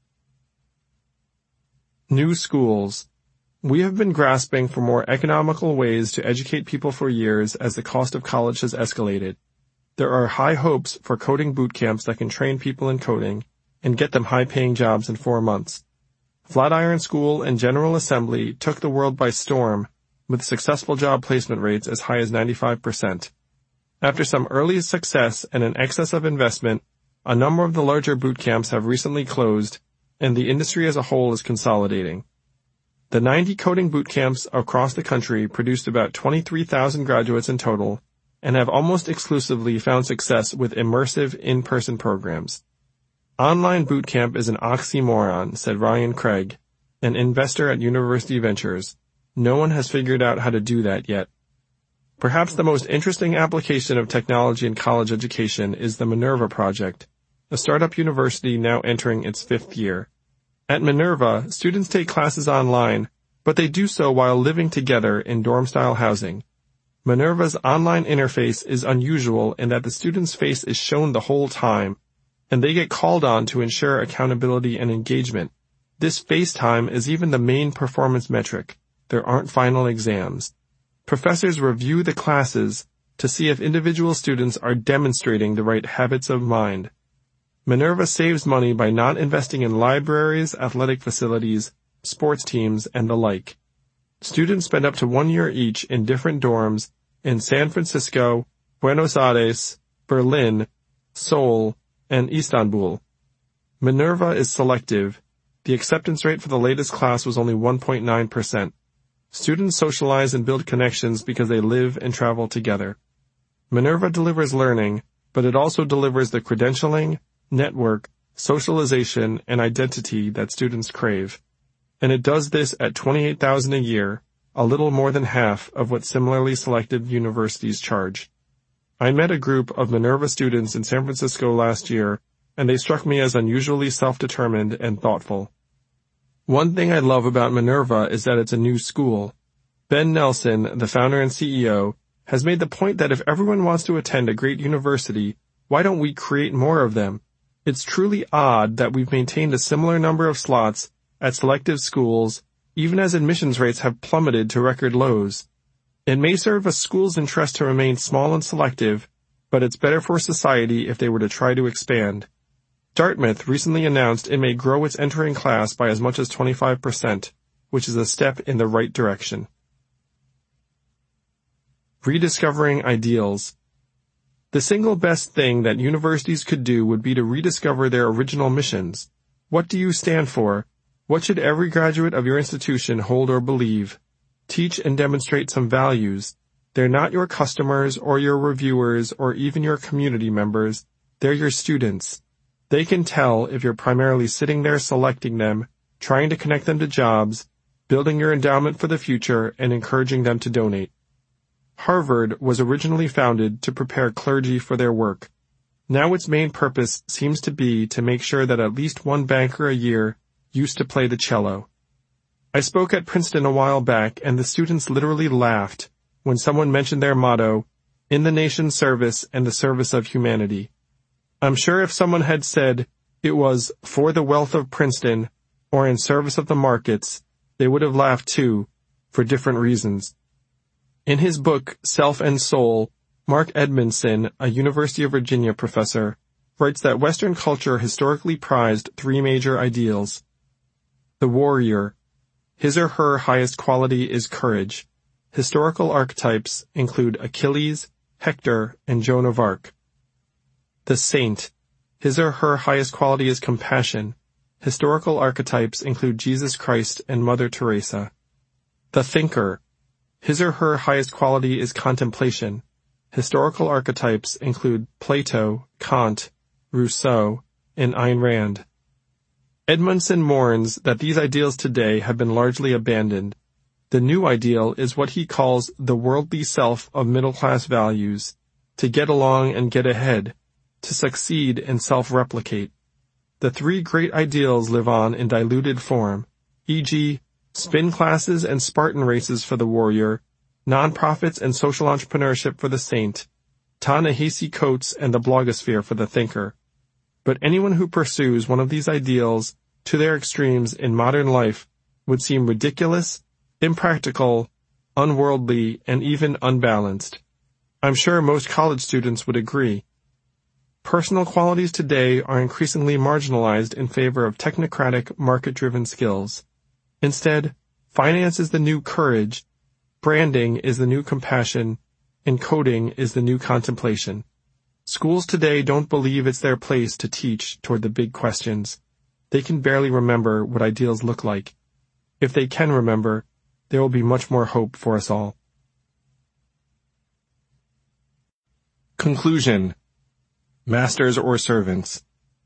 New schools. We have been grasping for more economical ways to educate people for years as the cost of college has escalated. There are high hopes for coding boot camps that can train people in coding and get them high-paying jobs in four months. Flatiron School and General Assembly took the world by storm with successful job placement rates as high as ninety-five percent. After some early success and an excess of investment, a number of the larger boot camps have recently closed, and the industry as a whole is consolidating. The ninety coding boot camps across the country produced about twenty-three thousand graduates in total and have almost exclusively found success with immersive in-person programs. Online boot camp is an oxymoron, said Ryan Craig, an investor at University Ventures. No one has figured out how to do that yet. Perhaps the most interesting application of technology in college education is the Minerva Project, a startup university now entering its fifth year. At Minerva, students take classes online, but they do so while living together in dorm-style housing. Minerva's online interface is unusual in that the student's face is shown the whole time, and they get called on to ensure accountability and engagement. This face time is even the main performance metric. There aren't final exams. Professors review the classes to see if individual students are demonstrating the right habits of mind. Minerva saves money by not investing in libraries, athletic facilities, sports teams, and the like. Students spend up to one year each in different dorms in San Francisco, Buenos Aires, Berlin, Seoul, and Istanbul. Minerva is selective. The acceptance rate for the latest class was only one point nine percent. Students socialize and build connections because they live and travel together. Minerva delivers learning, but it also delivers the credentialing, network, socialization, and identity that students crave. And it does this at twenty-eight thousand dollars a year, a little more than half of what similarly selected universities charge. I met a group of Minerva students in San Francisco last year, and they struck me as unusually self-determined and thoughtful. One thing I love about Minerva is that it's a new school. Ben Nelson, the founder and C E O, has made the point that if everyone wants to attend a great university, why don't we create more of them? It's truly odd that we've maintained a similar number of slots at selective schools, even as admissions rates have plummeted to record lows. It may serve a school's interest to remain small and selective, but it's better for society if they were to try to expand. Dartmouth recently announced it may grow its entering class by as much as twenty-five percent, which is a step in the right direction. Rediscovering ideals. The single best thing that universities could do would be to rediscover their original missions. What do you stand for? What should every graduate of your institution hold or believe? Teach and demonstrate some values. They're not your customers or your reviewers or even your community members. They're your students. They can tell if you're primarily sitting there selecting them, trying to connect them to jobs, building your endowment for the future, and encouraging them to donate. Harvard was originally founded to prepare clergy for their work. Now its main purpose seems to be to make sure that at least one banker a year used to play the cello. I spoke at Princeton a while back, and the students literally laughed when someone mentioned their motto, "In the nation's service and the service of humanity." I'm sure if someone had said it was "for the wealth of Princeton" or "in service of the markets," they would have laughed too, for different reasons. In his book, Self and Soul, Mark Edmondson, a University of Virginia professor, writes that Western culture historically prized three major ideals. The warrior. His or her highest quality is courage. Historical archetypes include Achilles, Hector, and Joan of Arc. The saint. His or her highest quality is compassion. Historical archetypes include Jesus Christ and Mother Teresa. The thinker. His or her highest quality is contemplation. Historical archetypes include Plato, Kant, Rousseau, and Ayn Rand. Edmondson mourns that these ideals today have been largely abandoned. The new ideal is what he calls the worldly self of middle-class values, to get along and get ahead, to succeed and self-replicate. The three great ideals live on in diluted form, for example, spin classes and Spartan races for the warrior, nonprofits and social entrepreneurship for the saint, Ta-Nehisi Coates and the blogosphere for the thinker. But anyone who pursues one of these ideals to their extremes in modern life would seem ridiculous, impractical, unworldly, and even unbalanced. I'm sure most college students would agree. Personal qualities today are increasingly marginalized in favor of technocratic, market-driven skills. Instead, finance is the new courage, branding is the new compassion, and coding is the new contemplation. Schools today don't believe it's their place to teach toward the big questions. They can barely remember what ideals look like. If they can remember, there will be much more hope for us all. Conclusion. Masters or servants.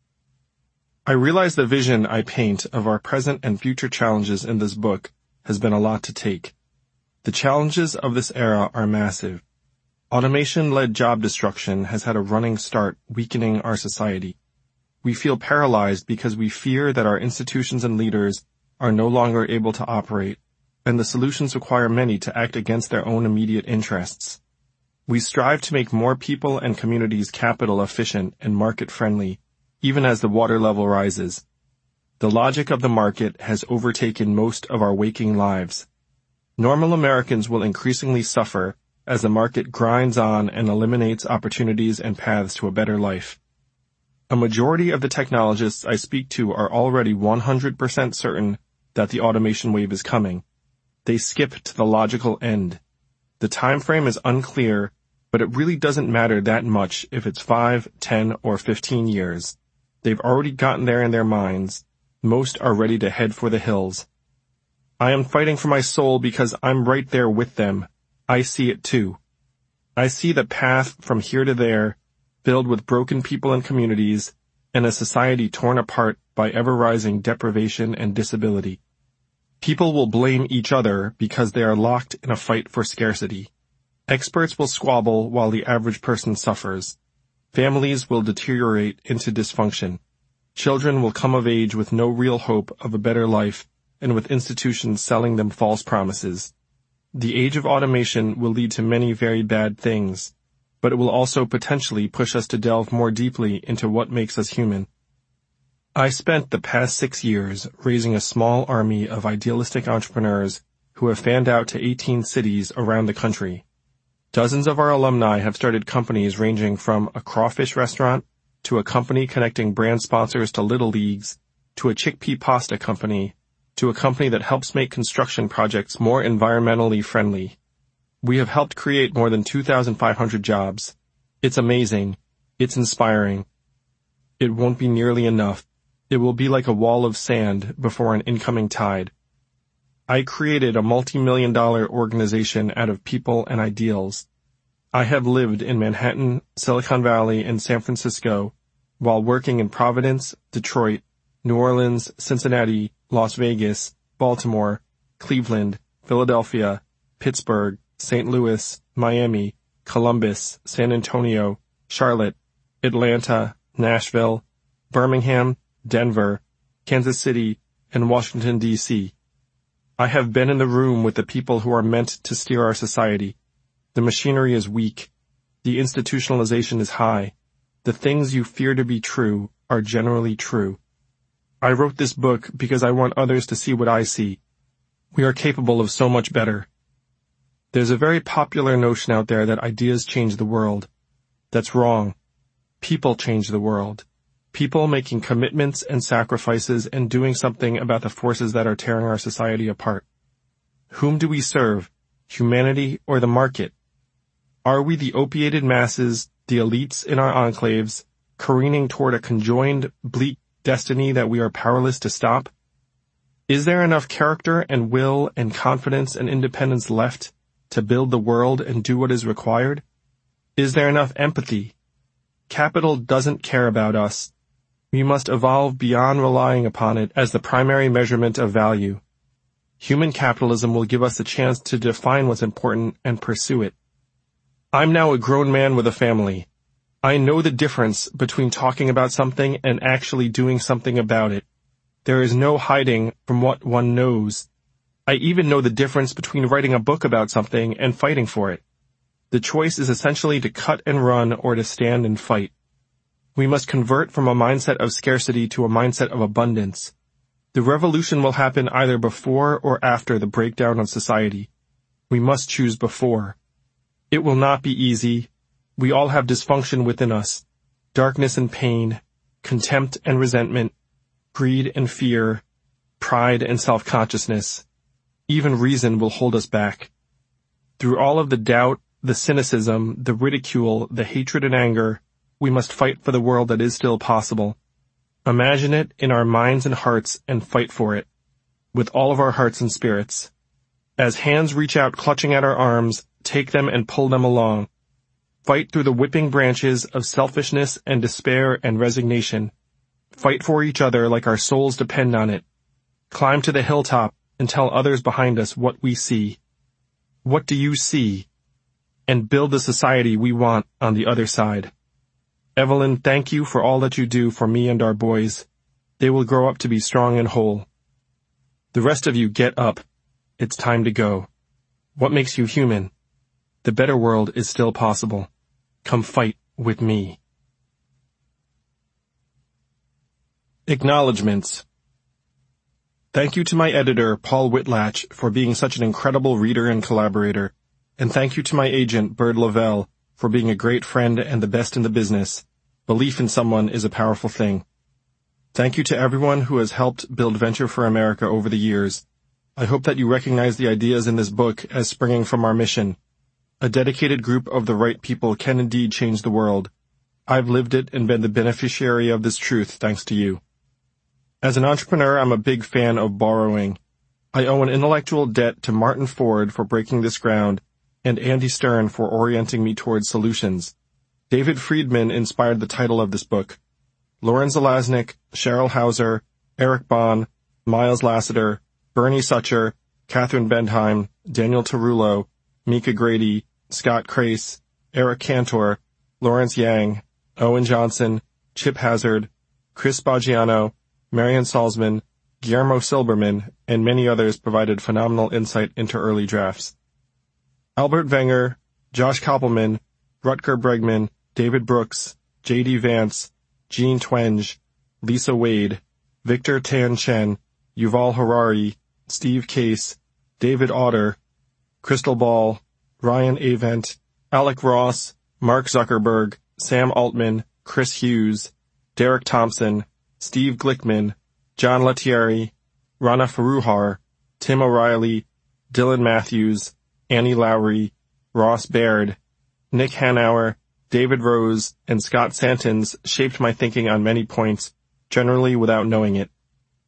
I realize the vision I paint of our present and future challenges in this book has been a lot to take. The challenges of this era are massive. Automation-led job destruction has had a running start, weakening our society. We feel paralyzed because we fear that our institutions and leaders are no longer able to operate, and the solutions require many to act against their own immediate interests. We strive to make more people and communities capital efficient and market friendly, even as the water level rises. The logic of the market has overtaken most of our waking lives. Normal Americans will increasingly suffer as the market grinds on and eliminates opportunities and paths to a better life. A majority of the technologists I speak to are already one hundred percent certain that the automation wave is coming. They skip to the logical end. The time frame is unclear, but it really doesn't matter that much if it's five, ten, or fifteen years. They've already gotten there in their minds. Most are ready to head for the hills. I am fighting for my soul because I'm right there with them. I see it too. I see the path from here to there, filled with broken people and communities, and a society torn apart by ever-rising deprivation and disability. People will blame each other because they are locked in a fight for scarcity. Experts will squabble while the average person suffers. Families will deteriorate into dysfunction. Children will come of age with no real hope of a better life and with institutions selling them false promises. The age of automation will lead to many very bad things, but it will also potentially push us to delve more deeply into what makes us human. I spent the past six years raising a small army of idealistic entrepreneurs who have fanned out to eighteen cities around the country. Dozens of our alumni have started companies ranging from a crawfish restaurant to a company connecting brand sponsors to little leagues to a chickpea pasta company to a company that helps make construction projects more environmentally friendly. We have helped create more than two thousand five hundred jobs. It's amazing. It's inspiring. It won't be nearly enough. It will be like a wall of sand before an incoming tide. I created a multi-million dollar organization out of people and ideals. I have lived in Manhattan, Silicon Valley, and San Francisco while working in Providence, Detroit, New Orleans, Cincinnati, Las Vegas, Baltimore, Cleveland, Philadelphia, Pittsburgh, Saint Louis, Miami, Columbus, San Antonio, Charlotte, Atlanta, Nashville, Birmingham, Denver, Kansas City, and Washington, D C I have been in the room with the people who are meant to steer our society. The machinery is weak. The institutionalization is high. The things you fear to be true are generally true. I wrote this book because I want others to see what I see. We are capable of so much better. There's a very popular notion out there that ideas change the world. That's wrong. People change the world. People making commitments and sacrifices and doing something about the forces that are tearing our society apart. Whom do we serve? Humanity or the market? Are we the opiated masses, the elites in our enclaves, careening toward a conjoined, bleak destiny that we are powerless to stop? Is there enough character and will and confidence and independence left to build the world and do what is required? Is there enough empathy? Capital doesn't care about us. We must evolve beyond relying upon it as the primary measurement of value. Human capitalism will give us a chance to define what's important and pursue it. I'm now a grown man with a family. I know the difference between talking about something and actually doing something about it. There is no hiding from what one knows. I even know the difference between writing a book about something and fighting for it. The choice is essentially to cut and run or to stand and fight. We must convert from a mindset of scarcity to a mindset of abundance. The revolution will happen either before or after the breakdown of society. We must choose before. It will not be easy. We all have dysfunction within us, darkness and pain, contempt and resentment, greed and fear, pride and self-consciousness. Even reason will hold us back. Through all of the doubt, the cynicism, the ridicule, the hatred and anger, we must fight for the world that is still possible. Imagine it in our minds and hearts and fight for it, with all of our hearts and spirits. As hands reach out clutching at our arms, take them and pull them along. Fight through the whipping branches of selfishness and despair and resignation. Fight for each other like our souls depend on it. Climb to the hilltop and tell others behind us what we see. What do you see? And build the society we want on the other side. Evelyn, thank you for all that you do for me and our boys. They will grow up to be strong and whole. The rest of you, get up. It's time to go. What makes you human? The better world is still possible. Come fight with me. Acknowledgements. Thank you to my editor, Paul Whitlatch, for being such an incredible reader and collaborator. And thank you to my agent, Bird Lavelle, for being a great friend and the best in the business. Belief in someone is a powerful thing. Thank you to everyone who has helped build Venture for America over the years. I hope that you recognize the ideas in this book as springing from our mission. A dedicated group of the right people can indeed change the world. I've lived it and been the beneficiary of this truth thanks to you. As an entrepreneur, I'm a big fan of borrowing. I owe an intellectual debt to Martin Ford for breaking this ground, and Andy Stern for orienting me towards solutions. David Friedman inspired the title of this book. Lauren Zalaznik, Cheryl Hauser, Eric Bond, Miles Lassiter, Bernie Sucher, Catherine Bendheim, Daniel Tarullo, Mika Grady, Scott Crace, Eric Cantor, Lawrence Yang, Owen Johnson, Chip Hazard, Chris Baggiano, Marion Salzman, Guillermo Silberman, and many others provided phenomenal insight into early drafts. Albert Wenger, Josh Koppelman, Rutger Bregman, David Brooks, J D Vance, Gene Twenge, Lisa Wade, Victor Tan Chen, Yuval Harari, Steve Case, David Otter, Crystal Ball, Ryan Avent, Alec Ross, Mark Zuckerberg, Sam Altman, Chris Hughes, Derek Thompson, Steve Glickman, John Lettieri, Rana Faruhar, Tim O'Reilly, Dylan Matthews, Annie Lowry, Ross Baird, Nick Hanauer, David Rose, and Scott Santons shaped my thinking on many points, generally without knowing it.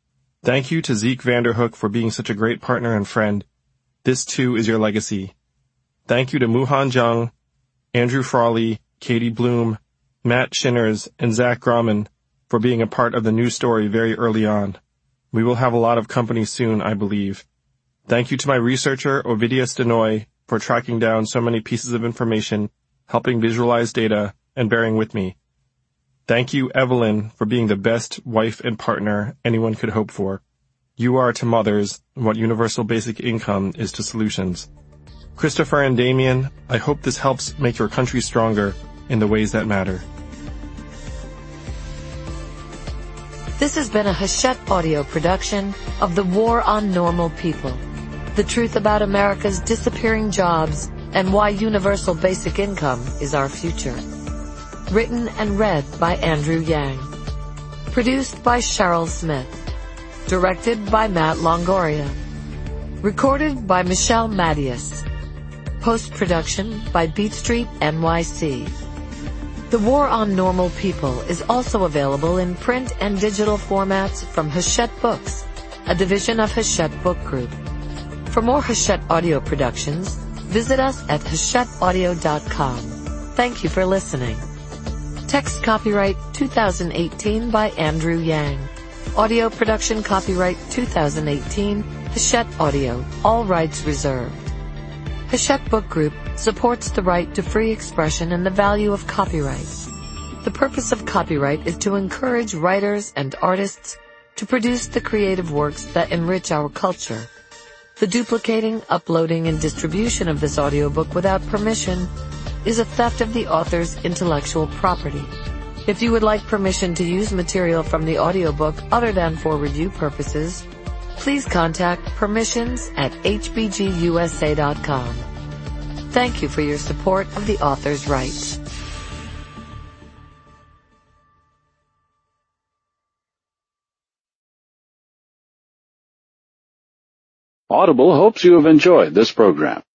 Thank you to Zeke Vanderhook for being such a great partner and friend. This too is your legacy. Thank you to Muhan Jung, Andrew Frawley, Katie Bloom, Matt Shinners, and Zach Grauman for being a part of the news story very early on. We will have a lot of company soon, I believe. Thank you to my researcher, Ovidia Stenoy, for tracking down so many pieces of information, helping visualize data, and bearing with me. Thank you, Evelyn, for being the best wife and partner anyone could hope for. You are to mothers what universal basic income is to solutions. Christopher and Damien, I hope this helps make your country stronger in the ways that matter. This has been a Hachette audio production of The War on Normal People. The truth about America's disappearing jobs and why universal basic income is our future. Written and read by Andrew Yang. Produced by Cheryl Smith. Directed by Matt Longoria. Recorded by Michelle Mattias. Post-production by Beat Street N Y C. The War on Normal People is also available in print and digital formats from Hachette Books, a division of Hachette Book Group. For more Hachette audio productions, visit us at hachette audio dot com. Thank you for listening. Text copyright two thousand eighteen by Andrew Yang. Audio production copyright two thousand eighteen, Hachette Audio, all rights reserved. Hachette Book Group supports the right to free expression and the value of copyright. The purpose of copyright is to encourage writers and artists to produce the creative works that enrich our culture. The duplicating, uploading, and distribution of this audiobook without permission is a theft of the author's intellectual property. If you would like permission to use material from the audiobook other than for review purposes, please contact permissions at h b g u s a dot com. Thank you for your support of the author's rights. Audible hopes you have enjoyed this program.